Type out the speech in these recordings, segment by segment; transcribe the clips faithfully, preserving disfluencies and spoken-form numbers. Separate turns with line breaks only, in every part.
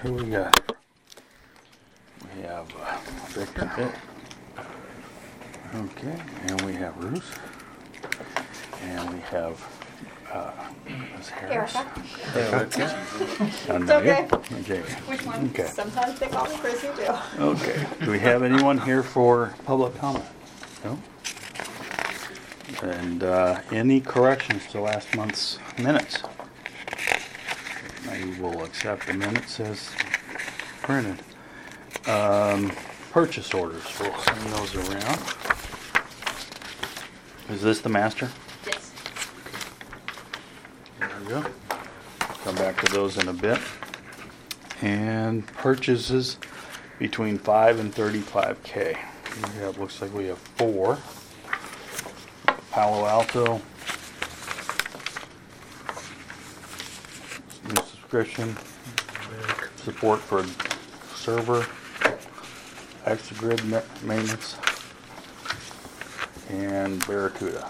who we got? We have uh, Victor. Okay, and we have Ruth. And we have uh, Miz Harris.
Erica.
Erica. Oh,
It's
no,
okay.
you- Okay.
Which one?
Okay.
Sometimes they call me Chrissy too.
Okay. Do we have anyone here for public comment? No? And uh, any corrections to last month's minutes? I will accept the minutes as printed. Um, purchase orders, we'll send those around. Is this the master?
Yes.
There we go. Come back to those in a bit. And purchases between five and thirty-five K. Yeah, it looks like we have four. Palo Alto. New subscription. Support for server. Extra grid ma- maintenance. And Barracuda.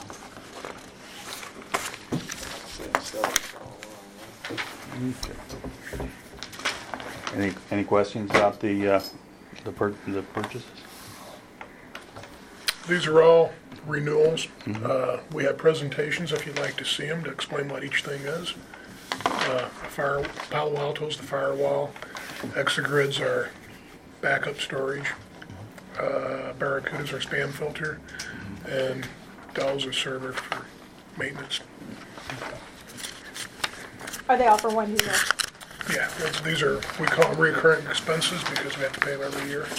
Okay. Any any questions about the uh, the, pur- the purchases?
These are all renewals. Uh, we have presentations if you'd like to see them to explain what each thing is. Uh, fire, Palo Alto's the firewall. Exagrids are backup storage. Uh, Barracuda's our spam filter. And Dell's are server for maintenance.
Are they all for one year?
Yeah, that's- these are, we call them recurring expenses because we have to pay them every year.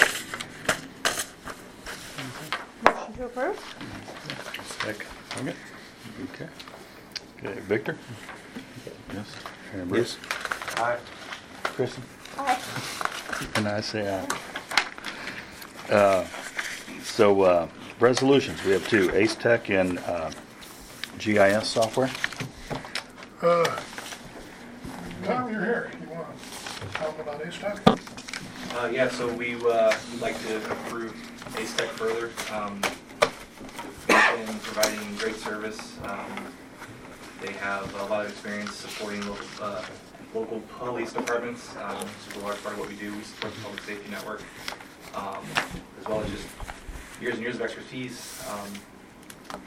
Motion to approve?
Second. Okay. Okay. Okay, Victor? Yes. And Bruce?
Aye.
Kristen?
Aye.
And I say aye. Uh, So, uh, resolutions, we have two, Ace Tech and uh, G I S software.
Uh, Tom, you're here. You want to tell them about A-Stock?
Uh, yeah, so we, uh, would like to approve A-Spec further, um, in providing great service. Um, they have a lot of experience supporting local, uh, local police departments. Um, this is a large part of what we do. We support the public safety network, um, as well as just years and years of expertise. Um,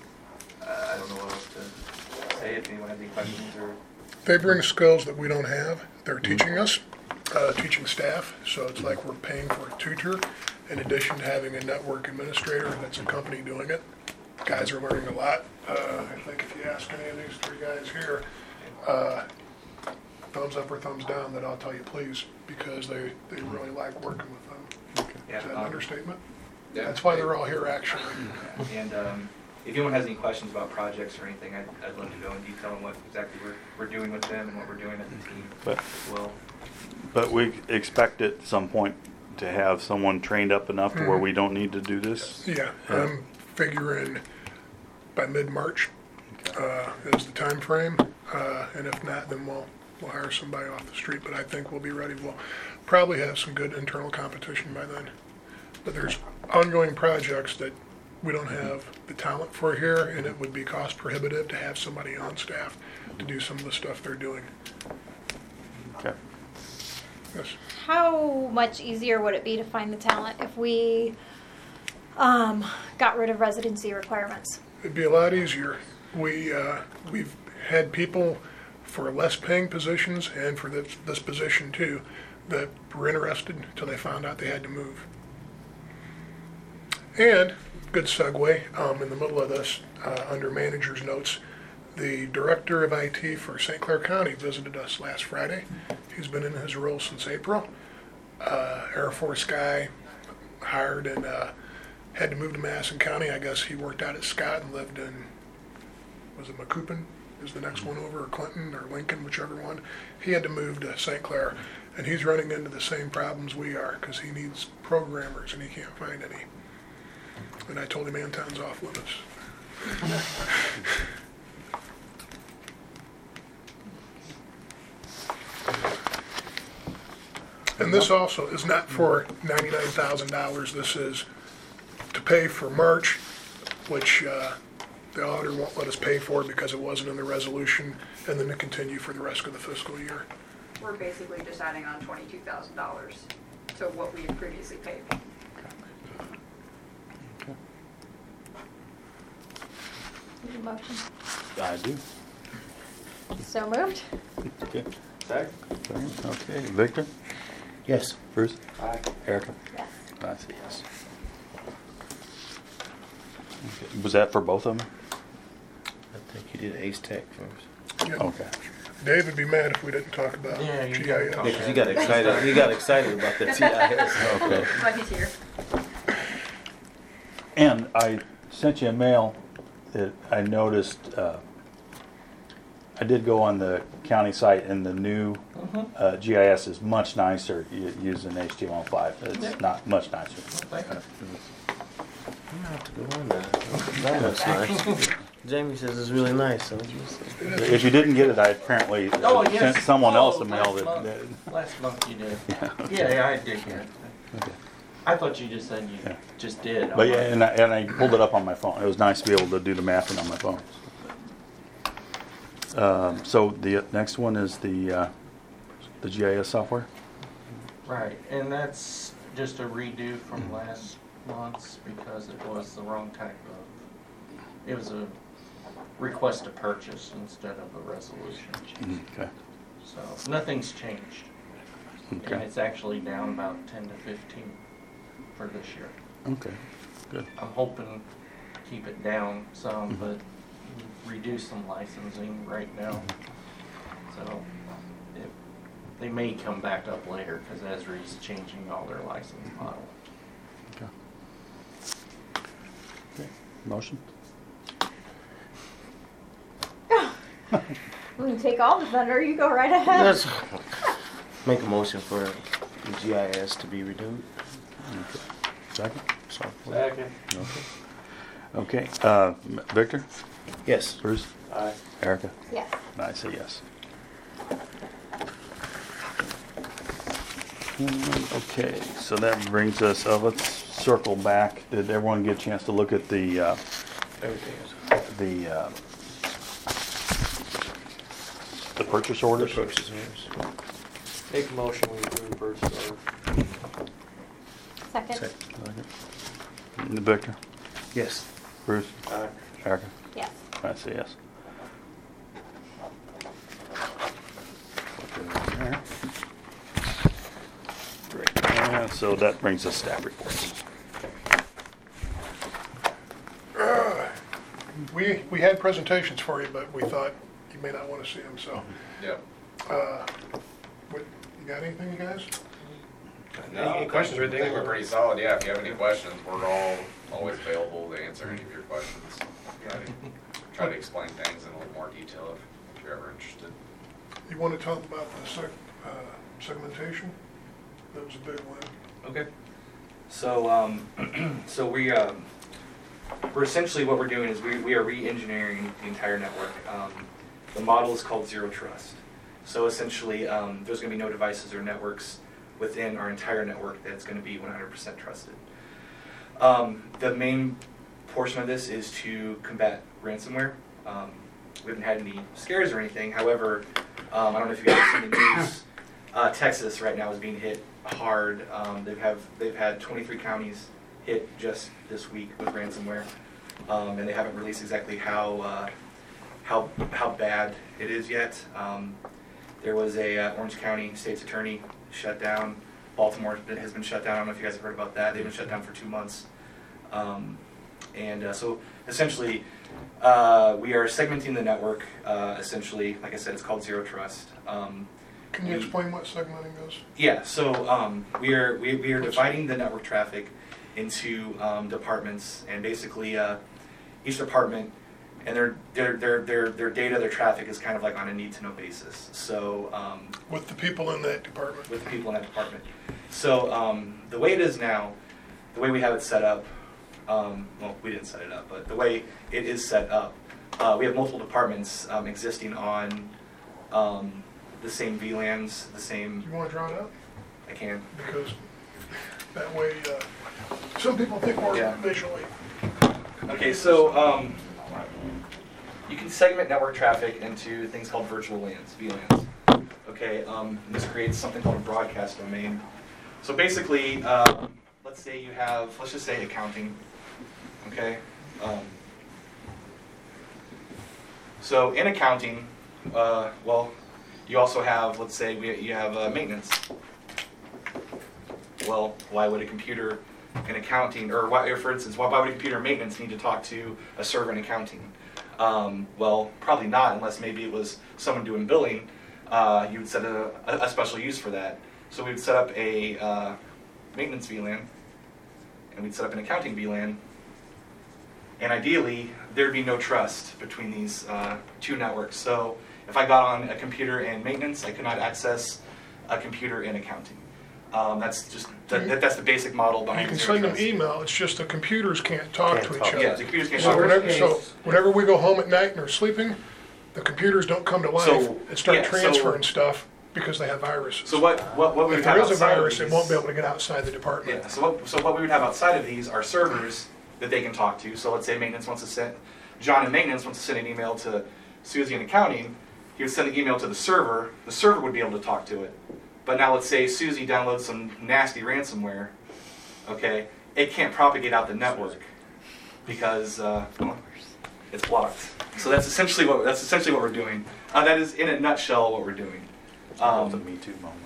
I don't know what else to say, if anyone has any questions or.
They bring skills that we don't have. They're teaching us, uh, teaching staff, so it's like we're paying for a tutor in addition to having a network administrator that's a company doing it. Guys are learning a lot. Uh, I think if you ask any of these three guys here, uh, thumbs up or thumbs down, that I'll tell you please, because they, they really like working with them.
Yeah,
Is that an
um,
understatement?
yeah.
That's why they're all here, actually.
And um, if anyone has any questions about projects or anything, I'd, I'd love to go in detail on what exactly we're, we're doing with them and what we're doing as a team
But-
as well.
But we expect at some point to have someone trained up enough to where we don't need to do this?
Yeah, I'm figuring by mid-March uh, is the time frame, uh, and if not, then we'll, we'll hire somebody off the street, but I think we'll be ready. We'll probably have some good internal competition by then. But there's ongoing projects that we don't have the talent for here, and it would be cost prohibitive to have somebody on staff to do some of the stuff they're doing.
Okay.
Yes.
How much easier would it be to find the talent if we um, got rid of residency requirements?
It'd be a lot easier. We, uh, we've had people for less paying positions and for this, this position too, that were interested until they found out they had to move. And, good segue, um, in the middle of this, uh, under manager's notes, the director of I T for Saint Clair County visited us last Friday. He's been in his role since April. Uh, Air Force guy, hired and uh, had to move to Madison County. I guess he worked out at Scott and lived in, was it Macoupin is the next one over, or Clinton or Lincoln, whichever one. He had to move to Saint Clair, and he's running into the same problems we are because he needs programmers and he can't find any. And I told him Anton's off limits. And this also is not for ninety-nine thousand dollars. This is to pay for March, which uh, the auditor won't let us pay for because it wasn't in the resolution, and then to continue for the rest of the fiscal year.
we're basically just adding on twenty-two thousand dollars to what we had previously paid.
Need a motion?
I do.
So moved?
Okay.
Second?
Okay, Victor?
Yes.
Bruce?
Aye.
Erica?
Yes.
I say yes. Okay. Was that for both of them?
I think you did Ace Tech first.
Yeah.
Okay.
Dave would be mad if we didn't talk about
Yeah, you
G I
Yeah,
S.
because you got excited. You got excited about the T I S.
Okay.
But he's here.
And I sent you a mail that I noticed, uh, I did go on the county site and the new uh, G I S is much nicer u- using H T M L five. It's not much nicer.
Thank you. I'm gonna have to go on that. That looks nice. Jamie says it's really nice. So
If you didn't get it, I apparently uh,
Oh, yes.
sent someone else a
Oh,
mail
last
that,
month.
that-
Last month you did.
yeah.
Yeah, yeah, I did get it.
Okay.
I thought you just said you
Yeah.
just did.
But yeah, and I, and I pulled it up on my phone. It was nice to be able to do the mapping on my phone. Um, so the next one is the uh, the G I S software.
Right, and that's just a redo from last month's because it was the wrong type of, it was a request to purchase instead of a resolution.
Okay.
So nothing's changed. And
Okay.
it's actually down about ten to fifteen for this year.
Okay. Good.
I'm hoping to keep it down some,
Mhm.
but reduce some licensing right now. So it, they may come back up later because Esri's changing all their license model.
Okay. Okay. Motion.
I'm gonna take all the thunder. You go right ahead.
Let's make a motion for the G I S to be renewed.
Okay. Second.
Software.
Second.
Okay. Okay. Uh, M- Victor.
Yes.
Bruce.
Aye.
Erica.
Yes.
I say yes. Mm, Okay, so that brings us, uh, let's circle back. Did everyone get a chance to look at the, uh,
Everything is.
the, uh, the purchase orders?
Purchase orders.
Make a motion, we approve first order.
Second?
Second.
Second. Victor?
Yes.
Bruce?
Aye.
Erica?
Yes.
I say yes. Put that in there. Great. And so that brings us staff reports.
Uh, We, we had presentations for you, but we thought you may not want to see them, so.
Yep.
uh, what, You got anything, you guys?
Any questions or anything? I think we're pretty solid. Yeah, if you have any questions, we're all always available to answer any of your questions. Try to, try to explain things in a little more detail if, if you're ever interested.
You want to talk about the seg, uh, segmentation? That was a big one.
Okay. So, um, so we, um, we're essentially what we're doing is we, we are re-engineering the entire network. Um, the model is called Zero Trust. So essentially, um, there's going to be no devices or networks within our entire network that's going to be one hundred percent trusted. Um, the main portion of this is to combat ransomware. Um, we haven't had any scares or anything. However, um, I don't know if you guys have seen the news. Uh, Texas right now is being hit hard. Um, they've have they've had twenty-three counties hit just this week with ransomware, um, and they haven't released exactly how uh, how how bad it is yet. Um, there was a uh, Orange County state's attorney shut down. Baltimore has been shut down. I don't know if you guys have heard about that. They've been shut down for two months. Um, and uh, so essentially, uh, we are segmenting the network. Uh, essentially, like I said, it's called Zero Trust. Um,
Can you explain what segmenting is?
yeah, so um, we are we, we are dividing the network traffic into um, departments, and basically uh, each department and their their their their their data, their traffic is kind of like on a need to know basis. So um,
With the people in that department?
with the people in that department. So um, the way it is now, the way we have it set up, um, well, we didn't set it up, but the way it is set up, uh, we have multiple departments um, existing on um, the same V LANs, the same.
You want to draw it out?
I can.
Because that way, uh, some people think we're
Yeah.
visually.
Okay, so um, you can segment network traffic into things called virtual LANs, V LANs. Okay. Okay, um, this creates something called a broadcast domain. So basically, uh, let's say you have, let's just say accounting, okay? Um, so in accounting, uh, well, you also have, let's say we, you have uh, maintenance. Well, why would a computer in accounting, or, why, or for instance, why, why would a computer in maintenance need to talk to a server in accounting? Um, well, probably not, unless maybe it was someone doing billing. Uh, you would set a, a special use for that. So we would set up a uh, maintenance V LAN, and we'd set up an accounting V LAN, and ideally, there'd be no trust between these uh, two networks. So if I got on a computer in maintenance, I could not access a computer in accounting. Um, that's just that, that, that's the basic model behind
You can
zero
send them
trust.
email, it's just the computers can't talk
Can't
to
talk.
each
Yeah,
other.
the computers can't
So
talk.
whenever, so whenever we go home at night and are sleeping, the computers don't come to life
So,
and start
yeah, so-
transferring stuff because they have viruses.
So what what, what we
If
would
there
have
is a
outside of
virus, it
these-
won't be able to get outside the department.
Yeah, so what, so what we would have outside of these are servers that they can talk to. So let's say maintenance wants to send, John in maintenance wants to send an email to Susie in accounting. He would send the email to the server. The server would be able to talk to it. But now let's say Susie downloads some nasty ransomware. Okay, it can't propagate out the network because uh, well, it's blocked. So that's essentially what that's essentially what we're doing. Uh, that is in a nutshell what we're doing.
That was a
Um,
Me Too moment.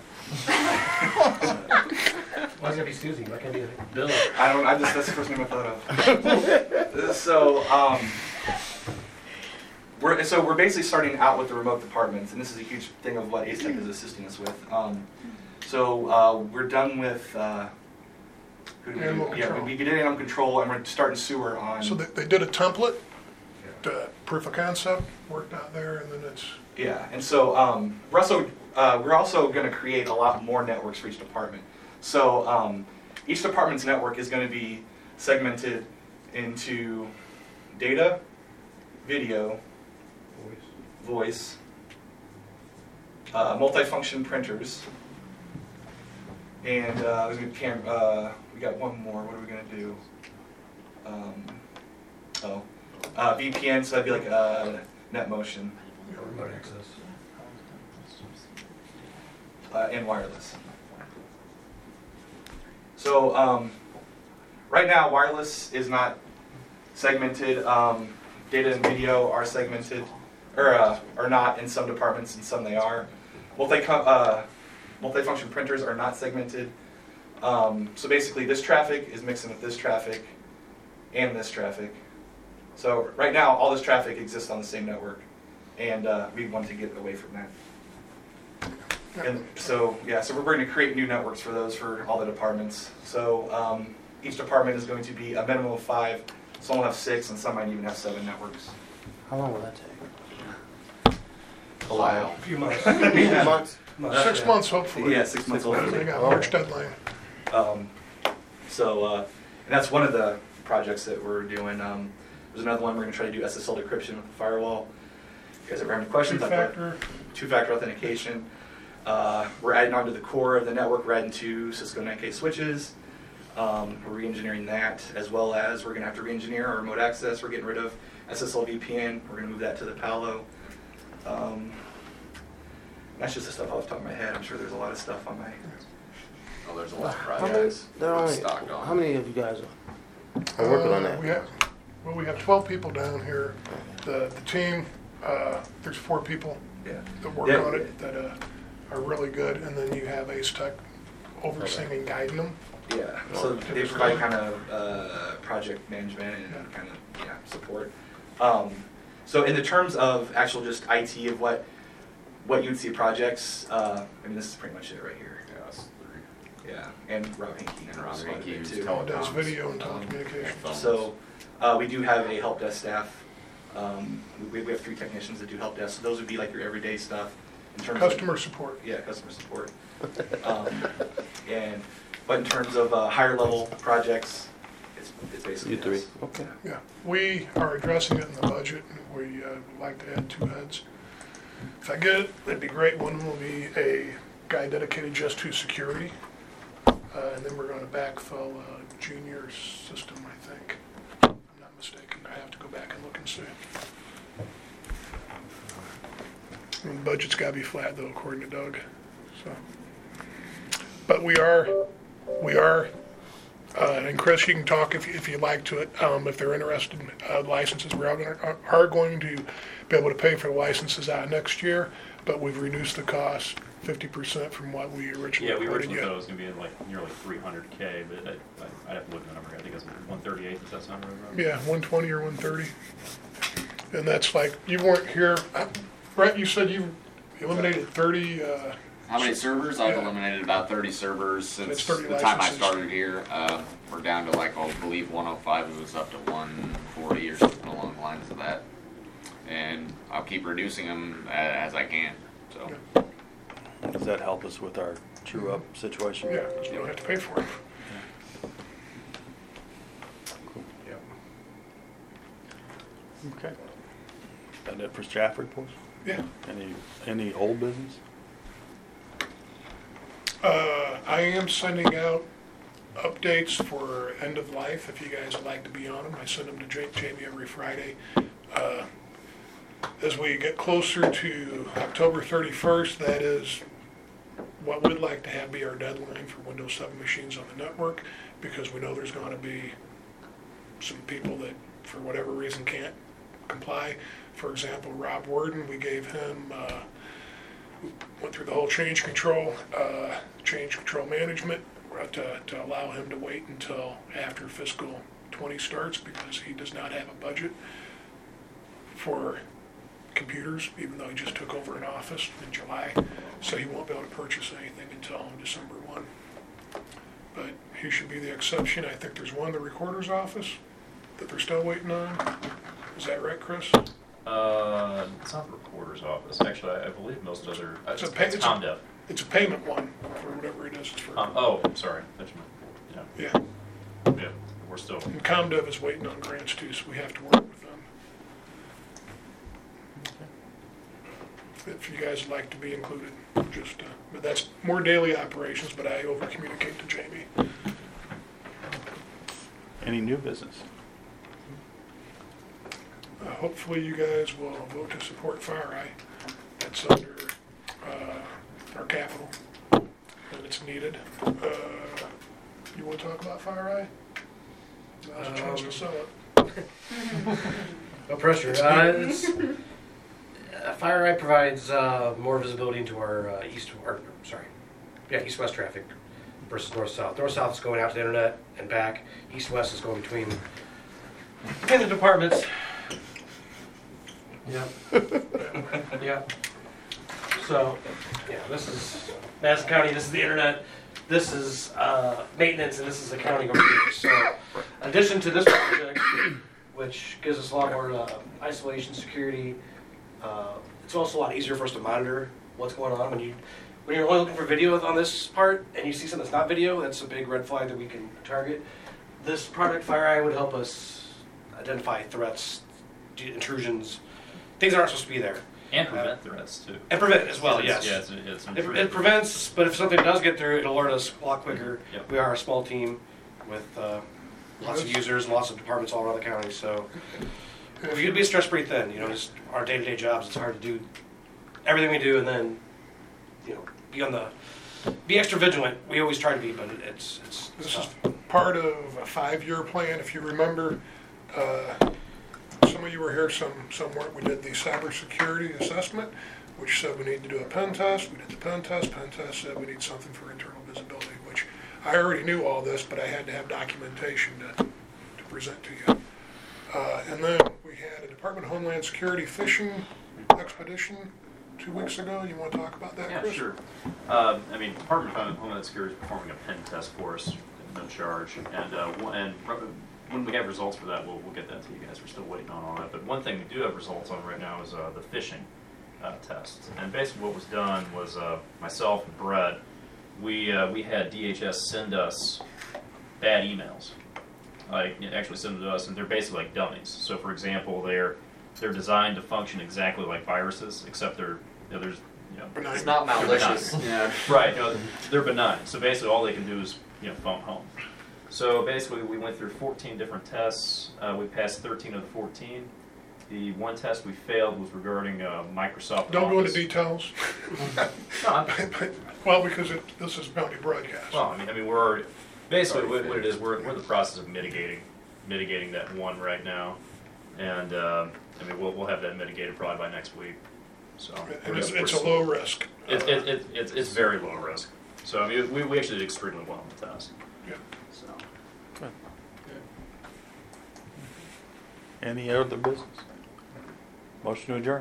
Why does it be Susie? Why can't it be Bill?
I don't. I just that's the first name I thought of. so um, we're so we're basically starting out with the remote departments, and this is a huge thing of what Ace Tech is assisting us with. Um, so uh, we're done with. Uh, who did we do?
Animal
Yeah,
control.
we, we did animal control, and we're starting sewer on.
So they, they did a template, the proof of concept, worked out there, and then it's,
Yeah, and so um, we're also uh, we're also going to create a lot more networks for each department. So um, each department's network is going to be segmented into data, video, voice, uh, multifunction printers, and uh, there's gonna be cam- uh, we got one more. What are we going to do? Um, oh, uh, V P N. So that'd be like uh, NetMotion.
Remote access.
Uh, and wireless. So um, right now, wireless is not segmented. Um, data and video are segmented, or uh, are not in some departments, and some they are. Multi uh, multifunction printers are not segmented. Um, so basically, this traffic is mixing with this traffic and this traffic. So right now, all this traffic exists on the same network, and uh, we want to get away from that. And so, yeah, so we're going to create new networks for those for all the departments. So um, each department is going to be a minimum of five. Some will have six, and some might even have seven networks.
How long will that take?
A while.
A few months.
Months?
six months hopefully.
Yeah, six months old.
They got March deadline.
Um, so, uh, and that's one of the projects that we're doing. Um, there's another one we're going to try to do S S L decryption with the firewall. If you guys ever have any questions? I've got
Two-factor,
Two-factor authentication. Uh, we're adding onto the core of the network. We're adding two Cisco NetK switches. Um, we're re-engineering that, as well as we're going to have to re-engineer our remote access. We're getting rid of S S L V P N. We're going to move that to the Palo. Um, that's just the stuff off the top of my head. I'm sure there's a lot of stuff on my.
Oh, there's a lot of
How many,
projects.
there are
we're
only,
stocked on.
how many of you guys are, are working on
uh,
that?
we have, well, we have twelve people down here. The, the team, uh, there's four people
Yeah.
that work
Yeah.
on it that uh, are really good, and then you have Ace Tech overseeing and guiding them.
Yeah, so they provide kind of uh, project management and kind of yeah support. Um, so in the terms of actual just I T of what what you'd see projects, uh, I mean this is pretty much it right here.
Yeah, that's three.
Yeah, and Rob Hinkey.
And Rob
knows quite a
Hinkey,
bit,
who's
too.
tele-
Does
Telecoms.
video and
Um,
telecommunications.
Phones.
So uh, we do have a help desk staff. Um, we, we have three technicians that do help desk. So those would be like your everyday stuff in terms
Customer
of
support.
yeah customer support. Um, and but in terms of uh, higher level projects, it's, it's basically
You three,
us.
okay.
Yeah, we are addressing it in the budget. We uh, would like to add two heads. If I get it, that'd be great. One will be a guy dedicated just to security. Uh, and then we're going to backfill a junior system, I think. If I'm not mistaken. I have to go back and look and see. The budget's gotta be flat though, according to Doug, so. But we are, we are, uh, and Chris, you can talk if, if you'd like to it, um, if they're interested in uh, licenses. We are, gonna- are going to be able to pay for the licenses out next year, but we've reduced the cost fifty percent from what we originally
Yeah, we
reported
originally
yet.
thought it was gonna be like nearly three hundred K, but I, I, I'd have to look at the number. I think it's one thirty-eight, does that sound right?
Yeah, one twenty or one thirty. And that's like, you weren't here, uh, Brett, you said you eliminated thirty, uh,
How many servers? I've
Yeah.
eliminated about thirty servers
That's
since
thirty
the time I
licenses.
started here. Uh, we're down to like, I believe one oh five, it was up to one forty or something along the lines of that. And I'll keep reducing them a- as I can, so.
Does that help us with our true up situation?
yeah, 'cause you don't have to pay for it.
Yep.
Okay. That it for staff reports?
Yeah.
Any, any old business?
Uh, I am sending out updates for end of life, if you guys would like to be on them. I send them to Ja- Jamie every Friday. Uh, As we get closer to October thirty-first, that is what we'd like to have be our deadline for Windows seven machines on the network, because we know there's gonna be some people that, for whatever reason, can't comply. For example, Rob Worden, we gave him, uh, went through the whole change control, uh, change control management, uh, to, to allow him to wait until after fiscal twenty starts, because he does not have a budget for computers, even though he just took over an office in July, so he won't be able to purchase anything until December first. But he should be the exception. I think there's one in the recorder's office that they're still waiting on. Is that right, Chris?
Uh, it's not the recorder's office. Actually, I I believe most other, uh,
It's
it's
a pa-
it's
it's a-
ComDev.
It's a payment one, for whatever it is. It's for,
Um, oh, sorry. That's my-
yeah.
Yeah, yeah, we're still,
And ComDev is waiting on grants too, so we have to work with them. If you guys would like to be included, just, uh, but that's more daily operations, but I over communicate to Jamie.
Any new business?
Uh, hopefully you guys will vote to support FireEye. That's under, uh, our capital, and it's needed. Uh, you wanna talk about FireEye? Now's a chance to sell it.
No pressure. Uh, it's, uh, FireEye provides uh, more visibility into our uh, east, or sorry, yeah, east-west traffic versus north-south. North-south is going out to the internet and back. East-west is going between between the departments. Yep. Yep. So, yeah, this is Madison County. This is the internet. This is uh, maintenance, and this is accounting over here. So, in addition to this project, which gives us a lot more uh, isolation, security, uh, it's also a lot easier for us to monitor what's going on. When you when you're only looking for video on this part, and you see something that's not video, that's a big red flag that we can target. This product, FireEye, would help us identify threats, de- intrusions, things that aren't supposed to be there.
and prevent threats too.
And prevent it as well,
It's-
yes.
Yeah, it's, it's
It,
intrusive.
it prevents, but if something does get through, it'll alert us a lot quicker.
Yep.
We are a small team with uh, lots of users and lots of departments all around the county, so if you'd be stress-free thin, you know, just our day-to-day jobs, it's hard to do everything we do and then, you know, be on the, be extra vigilant. We always try to be, but it's, it's
This is
tough.
part of a five-year plan. If you remember, uh, some of you were here, some, some weren't. We did the cybersecurity assessment, which said we need to do a pen test. We did the pen test. Pen test said we need something for internal visibility, which I already knew all this, but I had to have documentation to, to present to you. Uh, and then we had a Department of Homeland Security phishing expedition two weeks ago. You want to talk about that,
Yeah,
Chris?
sure. Um, I mean, Department of Homeland Security is performing a pen test for us, no charge, and uh, one- and when we have results for that, we'll, we'll get that to you guys. We're still waiting on all that. But one thing we do have results on right now is uh, the phishing uh, test. And basically, what was done was uh, myself and Brett, we uh, we had D H S send us bad emails, like you know, actually send them to us, and they're basically like dummies. So, for example, they're they're designed to function exactly like viruses, except they're you know, there's you know
Benign.
It's not malicious. Yeah.
right. You know, they're benign. So basically, all they can do is you know phone home. So basically, we went through fourteen different tests. Uh, we passed thirteen of the fourteen. The one test we failed was regarding uh, Microsoft
Don't go into
Office.
details.
No, I'm-
Well, because it, this is Bounty Broadcast.
Well, I mean, I mean, we're already, basically what, what it is, we're, we're in the process of mitigating, mitigating that one right now. And, uh, I mean, we'll, we'll have that mitigated probably by next week, so.
And it's,
we're-
it's a low risk.
It, it, it, it's, it's very low risk. So, I mean, we, we actually did extremely well on the test,
Yeah.
so.
Any other business? Motion to adjourn.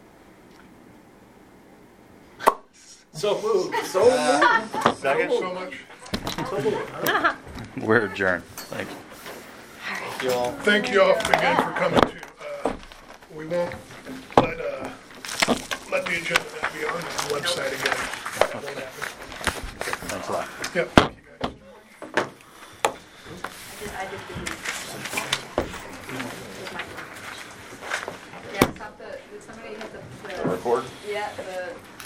So moved.
Second?
So much.
We're adjourned. Thank you.
Thank you all.
Thank you all again for coming to, uh, we won't let, uh, let the agenda not be on the website again. That won't happen.
Thanks a lot.
Yep, thank you guys.
I did the. Yeah, stop the, did somebody hit the, the.
Record?
Yeah, the